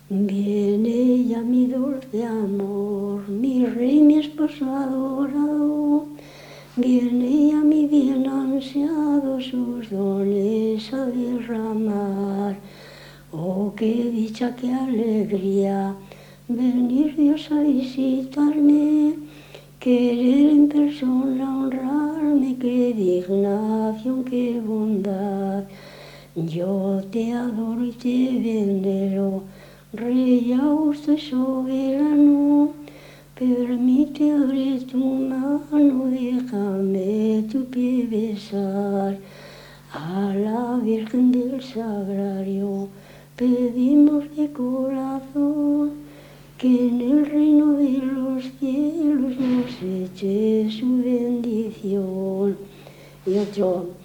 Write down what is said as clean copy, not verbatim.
Viene ya mi dulce amor, mi rey, mi esposo adorado. Viene ya mi bien ansiado sus dones a derramar. Oh, qué dicha, qué alegría, venir Dios a visitarme, querer en persona honrarme, qué dignación, qué bondad. Yo te adoro y te venero, Rey augusto y soberano. Permite, abre tu mano, déjame tu pie besar. A la Virgen del Sagrario pedimos de corazón que en el reino de los cielos nos eche su bendición. Y otro.